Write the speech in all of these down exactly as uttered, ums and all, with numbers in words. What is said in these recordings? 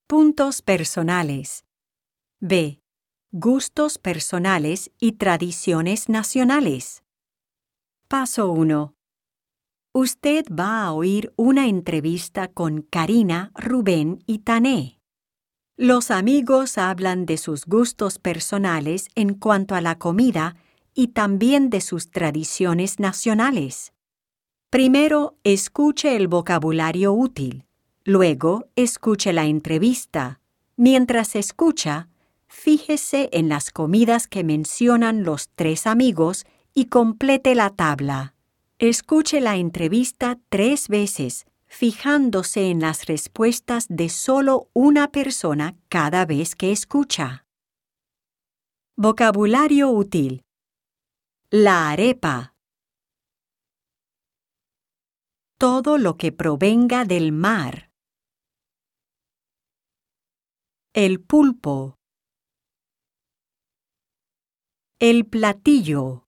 Puntos personales. B. Gustos personales y tradiciones nacionales. Paso uno. Usted va a oír una entrevista con Karina, Rubén y Tané. Los amigos hablan de sus gustos personales en cuanto a la comida y también de sus tradiciones nacionales. Primero, escuche el vocabulario útil. Luego, escuche la entrevista. Mientras escucha, fíjese en las comidas que mencionan los tres amigos y complete la tabla. Escuche la entrevista tres veces, fijándose en las respuestas de solo una persona cada vez que escucha. Vocabulario útil. La arepa. Todo lo que provenga del mar. El pulpo. El platillo.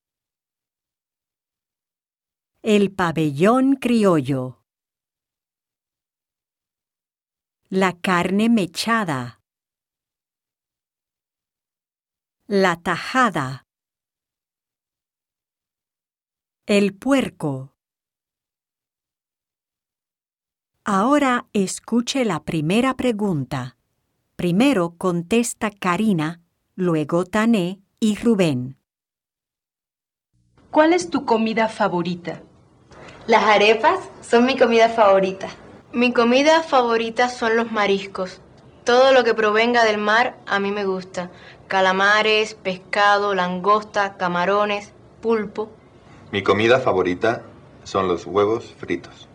El pabellón criollo. La carne mechada. La tajada. El puerco. Ahora escuche la primera pregunta. Primero contesta Karina, luego Tané y Rubén. ¿Cuál es tu comida favorita? Las arepas son mi comida favorita. Mi comida favorita son los mariscos. Todo lo que provenga del mar a mí me gusta. Calamares, pescado, langosta, camarones, pulpo. Mi comida favorita son los huevos fritos.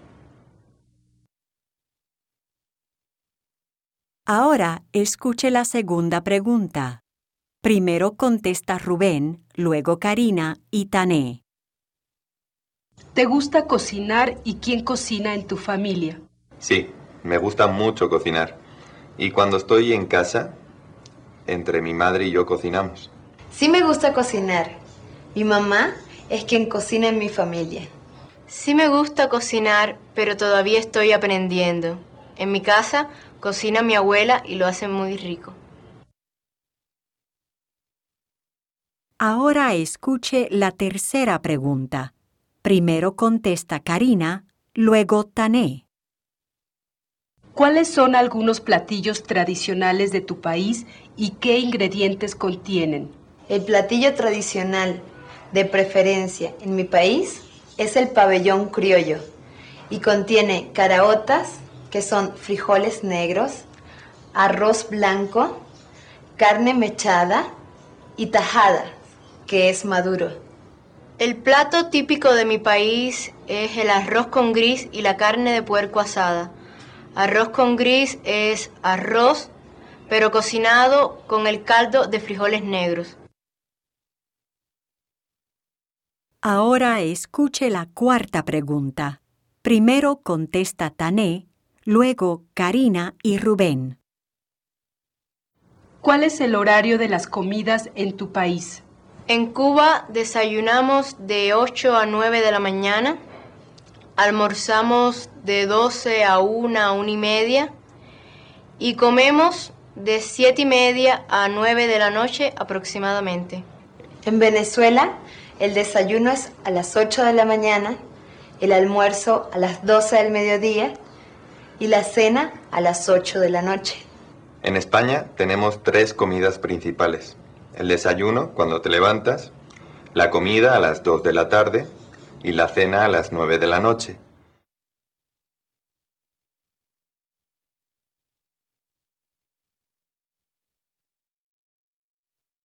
Ahora escuche la segunda pregunta. Primero contesta Rubén, luego Karina y Tané. ¿Te gusta cocinar y quién cocina en tu familia? Sí, me gusta mucho cocinar. Y cuando estoy en casa, entre mi madre y yo cocinamos. Sí me gusta cocinar. Mi mamá es quien cocina en mi familia. Sí me gusta cocinar, pero todavía estoy aprendiendo. En mi casa cocina mi abuela y lo hace muy rico. Ahora escuche la tercera pregunta. Primero contesta Karina, luego Tané. ¿Cuáles son algunos platillos tradicionales de tu país y qué ingredientes contienen? El platillo tradicional, de preferencia en mi país, es el pabellón criollo y contiene caraotas, que son frijoles negros, arroz blanco, carne mechada y tajada, que es maduro. El plato típico de mi país es el arroz con gris y la carne de puerco asada. Arroz con gris es arroz, pero cocinado con el caldo de frijoles negros. Ahora escuche la cuarta pregunta. Primero contesta Tané, luego Karina y Rubén. ¿Cuál es el horario de las comidas en tu país? En Cuba desayunamos de ocho a nueve de la mañana, almorzamos de doce a una a una y media y comemos de siete y media a nueve de la noche aproximadamente. En Venezuela, el desayuno es a las ocho de la mañana, el almuerzo a las doce del mediodía y la cena a las ocho de la noche. En España tenemos tres comidas principales. El desayuno cuando te levantas, la comida a las dos de la tarde y la cena a las nueve de la noche.